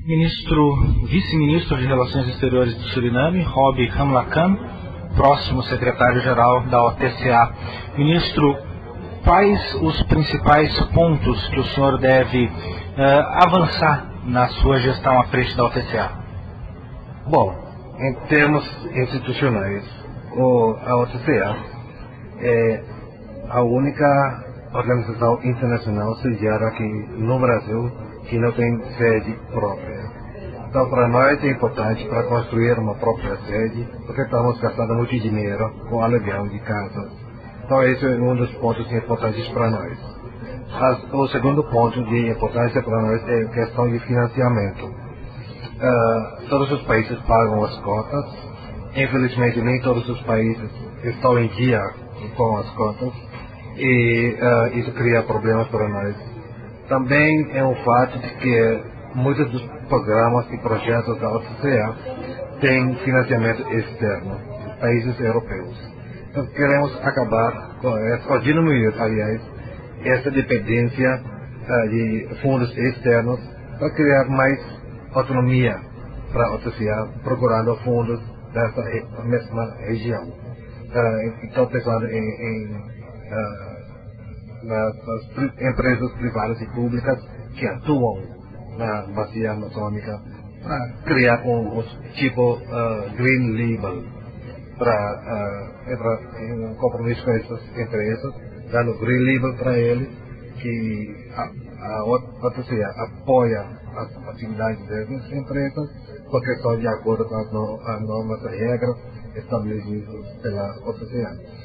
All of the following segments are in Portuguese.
Vice-ministro de Relações Exteriores do Suriname, Rob Ramlakhan, próximo secretário-geral da OTCA. Ministro, quais os principais pontos que o senhor deve avançar na sua gestão à frente da OTCA? Bom, em termos institucionais, a OTCA é a única organização internacional sediada aqui no Brasil que não tem sede própria. Então, para nós é importante para construir uma própria sede, porque estamos gastando muito dinheiro com aluguel de casas. Então, esse é um dos pontos importantes para nós. O segundo ponto de importância para nós é a questão de financiamento. Todos os países pagam as cotas. Infelizmente, nem todos os países estão em dia com as cotas e isso cria problemas para nós. Também é um fato de que muitos dos programas e projetos da OTCA têm financiamento externo dos países europeus. Então, queremos acabar com diminuir, aliás, essa dependência de fundos externos para criar mais autonomia para a OTCA, procurando fundos dessa mesma região. Então, pensando nas empresas privadas e públicas que atuam na bacia amazônica para criar um tipo Green Label para entrar em um compromisso com essas empresas, dando Green Label para eles, que a OTCA apoia as atividades dessas empresas porque são de acordo com as normas e regras estabelecidas pela OTCA.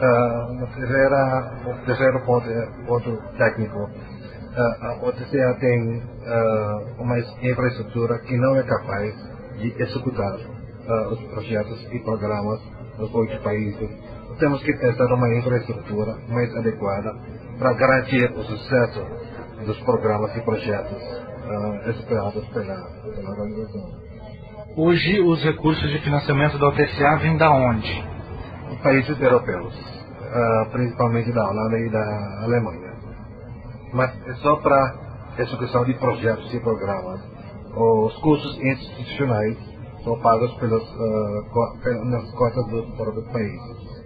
O terceiro ponto técnico. A OTCA tem uma infraestrutura que não é capaz de executar os projetos e programas nos 8 países. Temos que pensar numa infraestrutura mais adequada para garantir o sucesso dos programas e projetos executados pela organização. Hoje, os recursos de financiamento da OTCA vêm da onde? Países europeus, principalmente da Holanda e da Alemanha. Mas é só para execução de projetos e programas. Os custos institucionais são pagos nas cotas dos próprios países.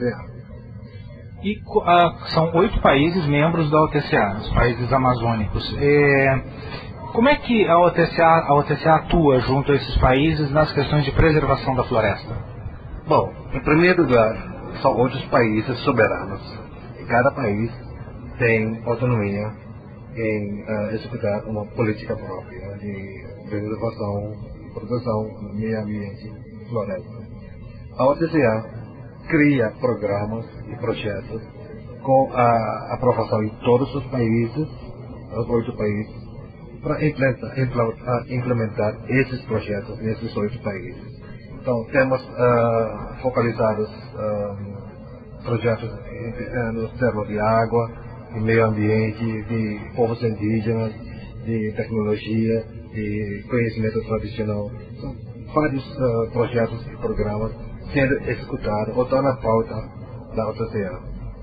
E são 8 países membros da OTCA, os países amazônicos. Como é que a OTCA atua junto a esses países nas questões de preservação da floresta? Bom, em primeiro lugar, são outros países soberanos. E cada país tem autonomia em executar uma política própria de preservação e proteção do meio ambiente e floresta. A OTCA cria programas e projetos com a aprovação de todos os países, os 8 países, para implementar esses projetos nesses 8 países. Então, temos focalizados projetos nos termos de água, de meio ambiente, de povos indígenas, de tecnologia, de conhecimento tradicional. São vários projetos e programas sendo executados ou estão na pauta da OTCA.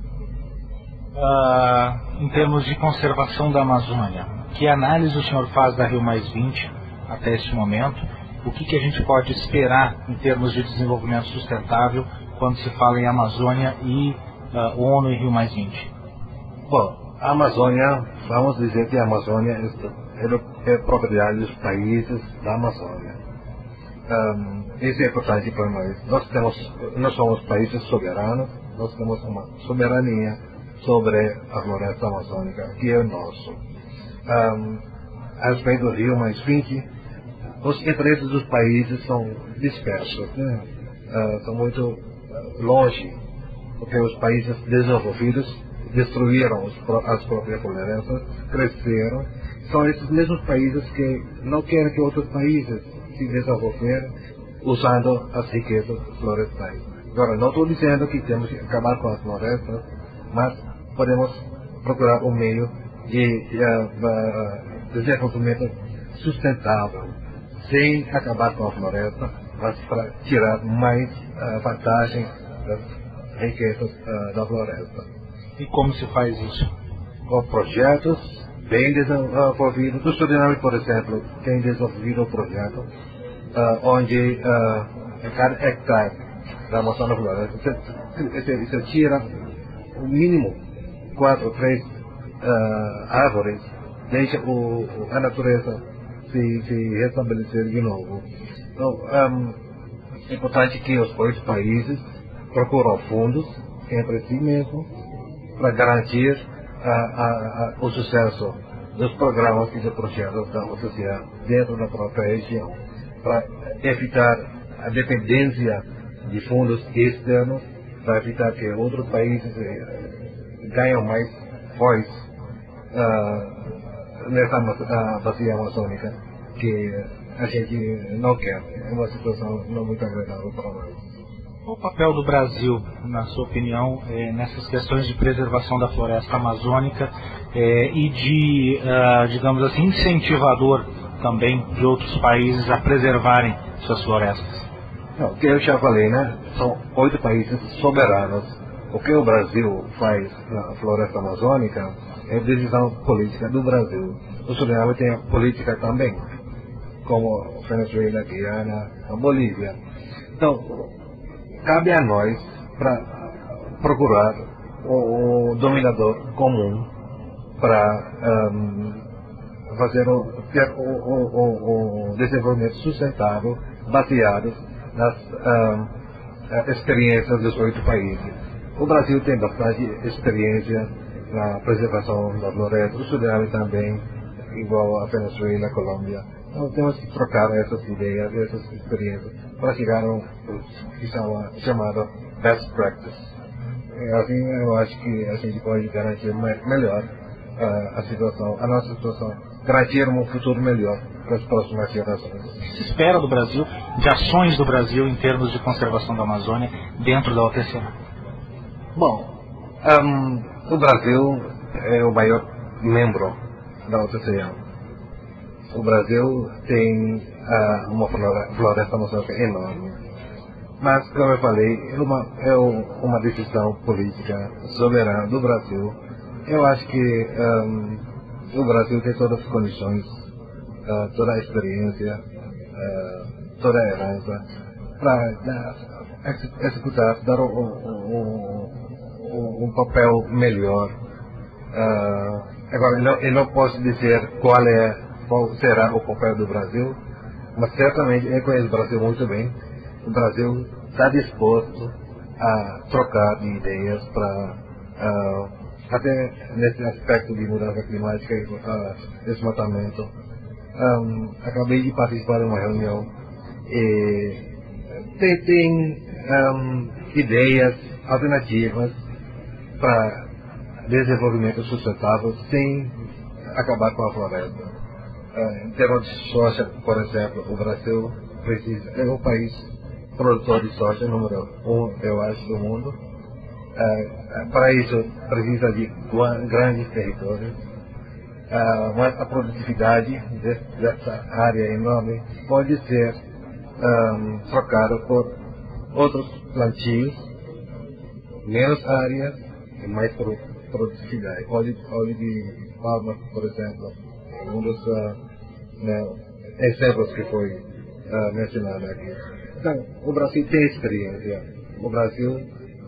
Em termos de conservação da Amazônia, que análise o senhor faz da Rio+20 até este momento? O que a gente pode esperar em termos de desenvolvimento sustentável quando se fala em Amazônia e ONU e Rio+20? Bom, a Amazônia, vamos dizer que a Amazônia é propriedade dos países da Amazônia. Isso é importante para nós. Nós somos países soberanos, nós temos uma soberania sobre a floresta amazônica, que é nosso. A respeito do Rio+20, os interesses dos países são dispersos, né? São muito longe, porque os países desenvolvidos destruíram as próprias florestas, cresceram. São esses mesmos países que não querem que outros países se desenvolverem usando as riquezas florestais. Agora, não estou dizendo que temos que acabar com as florestas, mas podemos procurar um meio de desenvolvimento sustentável, sem acabar com a floresta, mas para tirar mais vantagem das riquezas da floresta. E como se faz isso? Com projetos bem desenvolvido. O Suriname, por exemplo, tem desenvolvido um projeto onde cada hectare da Amazônia Floresta você tira o mínimo 4 ou 3 árvores, deixa a natureza se restabelecer de novo. Então, é importante que os 8 países procuram fundos entre si mesmo para garantir o sucesso dos programas e dos projetos da OCDE dentro da própria região, para evitar a dependência de fundos externos, para evitar que outros países ganhem mais voz nessa bacia amazônica, que a gente não quer. É uma situação não muito agradável para nós. Qual o papel do Brasil, na sua opinião, nessas questões de preservação da floresta amazônica e de, digamos assim, incentivador também de outros países a preservarem suas florestas? Não, o que eu já falei, né? São 8 países soberanos. O que o Brasil faz na floresta amazônica é decisão política do Brasil. O Suriname tem a política também, como Venezuela, Guiana, a Bolívia. Então, cabe a nós para procurar o dominador comum para ter o desenvolvimento sustentável baseado nas experiências dos 8 países. O Brasil tem bastante experiência na preservação da floresta, o Suriname também, igual a Venezuela, a Colômbia. Então temos que trocar essas ideias, essas experiências, para chegar a um que chamado best practice. Assim eu acho que a gente pode garantir melhor a nossa situação, garantir um futuro melhor para as próximas gerações. O que se espera do Brasil, de ações do Brasil em termos de conservação da Amazônia dentro da OTCA? Bom, o Brasil é o maior membro da OTCA. O Brasil tem uma floresta amazônica enorme. Mas, como eu falei, é uma decisão política soberana do Brasil. Eu acho que o Brasil tem todas as condições, toda a experiência, toda a herança para executar, dar um papel melhor. Agora, eu não posso dizer qual será o papel do Brasil, mas certamente eu conheço o Brasil muito bem. O Brasil está disposto a trocar de ideias para até nesse aspecto de mudança climática e desmatamento. Acabei de participar de uma reunião e tem ideias alternativas para desenvolvimento sustentável sem acabar com a floresta. Em termos de soja, por exemplo, o Brasil é o país produtor de soja número 1, eu acho, do mundo. Para isso precisa de grandes territórios, mas a produtividade dessa área enorme pode ser trocada por outros plantios, menos área e mais produtividade. Óleo de palma, por exemplo, um dos exemplos que foi mencionado aqui. Então, o Brasil tem experiência. O Brasil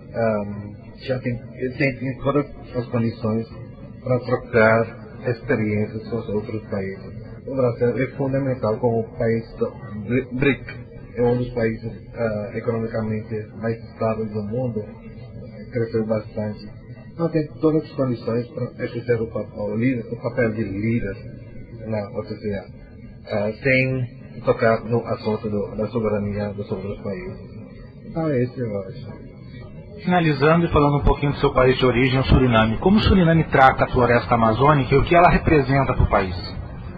já tem todas as condições para trocar experiências com os outros países. O Brasil é fundamental como país do BRIC, é um dos países economicamente mais estáveis do mundo, cresceu bastante. Então tem todas as condições para exercer o papel de líder na OCDE, sem tocar no assunto da soberania dos outros países. Então é isso, eu acho. Finalizando e falando um pouquinho do seu país de origem, o Suriname. Como o Suriname trata a floresta amazônica e o que ela representa para o país?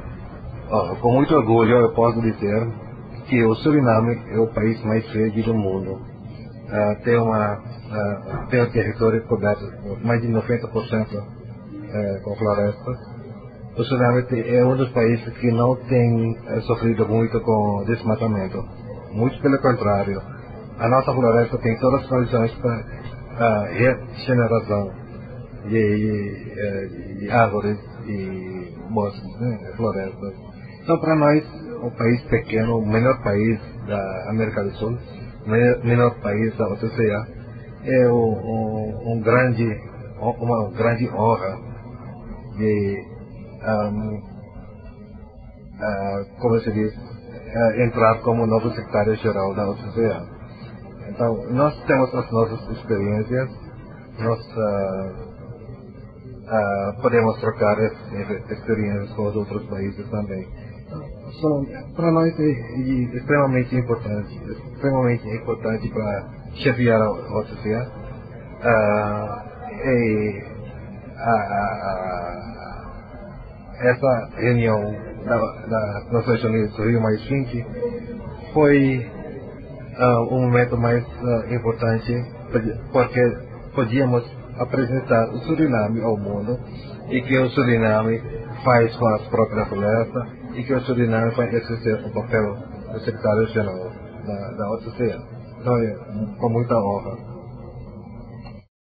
Com muito orgulho eu posso dizer que o Suriname é o país mais verde do mundo. Tem um território coberto mais de 90% com florestas. O Suriname é um dos países que não tem sofrido muito com desmatamento. Muito pelo contrário. A nossa floresta tem todas as condições para regeneração de árvores e bosques, né, florestas. Então, para nós, um país pequeno, o menor país da América do Sul, menor país da OCCA, é uma grande honra de, como se diz, entrar como novo secretário-geral da OCCA. Então, nós temos as nossas experiências, nós podemos trocar experiências com os outros países também. Para nós é extremamente importante para chefiar a OCCA. Essa reunião das Nações Unidas do Rio+20 foi um momento mais importante, porque podíamos apresentar o Suriname ao mundo, e que o Suriname faz com as próprias florestas, e que o Suriname vai exercer o papel do secretário-geral da OCCA. Então, com muita honra.